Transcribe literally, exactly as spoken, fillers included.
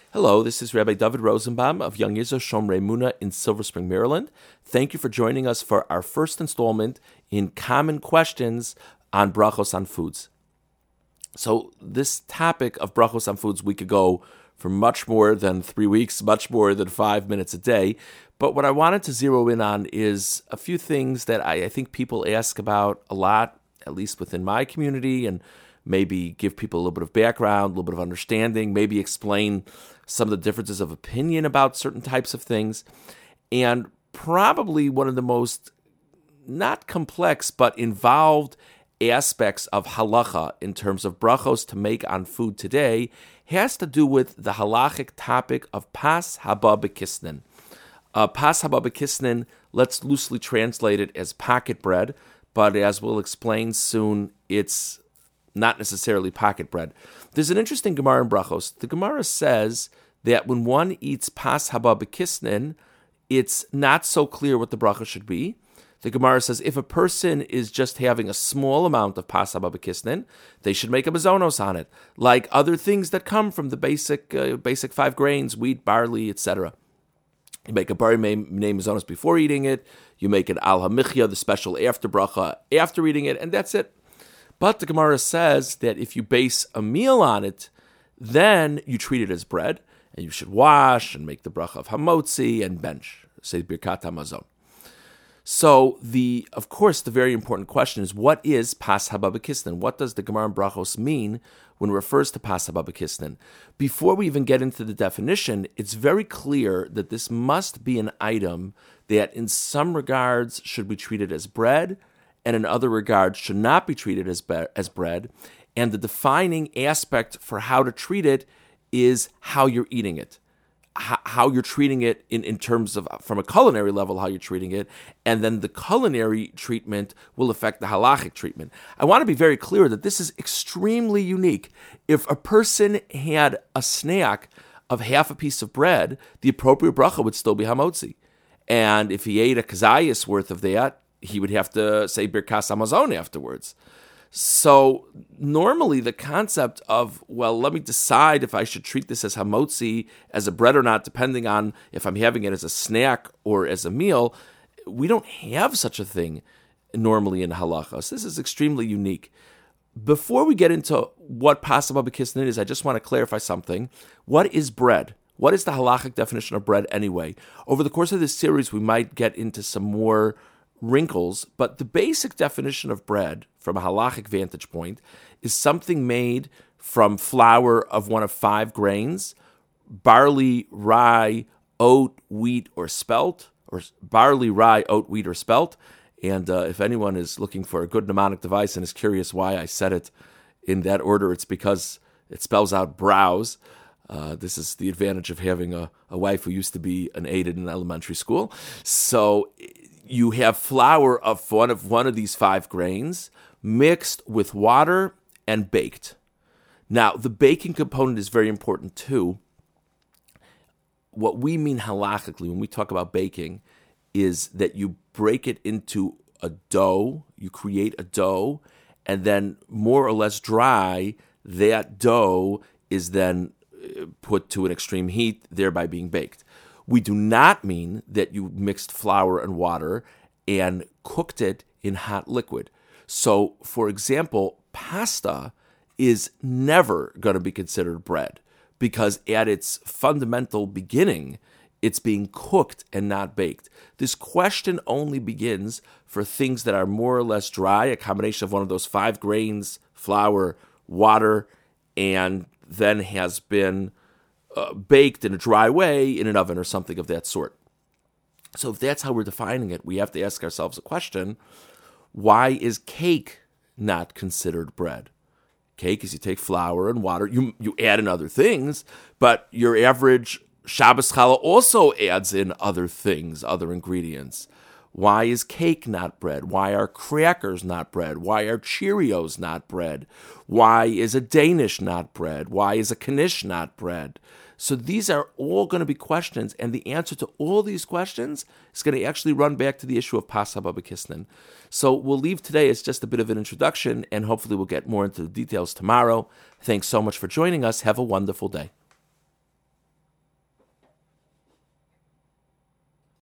Hello, this is Rabbi David Rosenbaum of Young Yisro Shomrei Emunah in Silver Spring, Maryland. Thank you for joining us for our first installment in Common Questions on Brachos on Foods. So this topic of Brachos on Foods, we could go for much more than three weeks, much more than five minutes a day. But what I wanted to zero in on is a few things that I, I think people ask about a lot, at least within my community, and maybe give people a little bit of background, a little bit of understanding, maybe explain some of the differences of opinion about certain types of things. And probably one of the most, not complex, but involved aspects of halacha in terms of brachos to make on food today has to do with the halachic topic of pas haba b'kisnin. Uh, pas haba b'kisnin, let's loosely translate it as pocket bread, but as we'll explain soon, it's not necessarily pocket bread. There's an interesting Gemara in Brachos. The Gemara says that when one eats pas haba b'kisnin, it's not so clear what the bracha should be. The Gemara says if a person is just having a small amount of pas haba b'kisnin, they should make a mazonos on it, like other things that come from the basic uh, basic five grains, wheat, barley, et cetera. You make a bari name mazonos before eating it. You make an al hamichya, the special after bracha, after eating it, and that's it. But the Gemara says that if you base a meal on it, then you treat it as bread, and you should wash and make the bracha of hamotzi and bench, say birkat hamazon. So, the of course, the very important question is, what is pas haba b'kisnin? What does the Gemara in Brachos mean when it refers to pas haba b'kisnin? Before we even get into the definition, it's very clear that this must be an item that in some regards should be treated as bread, and in other regards should not be treated as be- as bread. And the defining aspect for how to treat it is how you're eating it, H- how you're treating it in, in terms of, from a culinary level, how you're treating it, and then the culinary treatment will affect the halachic treatment. I want to be very clear that this is extremely unique. If a person had a snack of half a piece of bread, the appropriate bracha would still be hamotzi. And if he ate a kazayas worth of that, he would have to say birkas hamazon afterwards. So normally the concept of, well, let me decide if I should treat this as hamotzi, as a bread or not, depending on if I'm having it as a snack or as a meal, we don't have such a thing normally in halacha. So this is extremely unique. Before we get into what pas haba b'kisnin is, I just want to clarify something. What is bread? What is the halachic definition of bread anyway? Over the course of this series, we might get into some more wrinkles, but the basic definition of bread from a halachic vantage point is something made from flour of one of five grains: barley, rye, oat, wheat, or spelt, or barley, rye, oat, wheat, or spelt. And uh, if anyone is looking for a good mnemonic device and is curious why I said it in that order, it's because it spells out browse. Uh, this is the advantage of having a, a wife who used to be an aide in elementary school. So you have flour of one of one of these five grains mixed with water and baked. Now, the baking component is very important too. What we mean halachically when we talk about baking is that you break it into a dough, you create a dough, and then more or less dry, that dough is then put to an extreme heat, thereby being baked. We do not mean that you mixed flour and water and cooked it in hot liquid. So, for example, pasta is never going to be considered bread because at its fundamental beginning, it's being cooked and not baked. This question only begins for things that are more or less dry, a combination of one of those five grains, flour, water, and then has been uh, baked in a dry way in an oven or something of that sort. So if that's how we're defining it, we have to ask ourselves a question: why is cake not considered bread? Cake is you take flour and water, you you add in other things, but your average Shabbos challah also adds in other things, other ingredients. Why is cake not bread? Why are crackers not bread? Why are Cheerios not bread? Why is a Danish not bread? Why is a knish not bread? So these are all going to be questions, and the answer to all these questions is going to actually run back to the issue of pas haba b'kisnin. So we'll leave today as just a bit of an introduction, and hopefully we'll get more into the details tomorrow. Thanks so much for joining us. Have a wonderful day.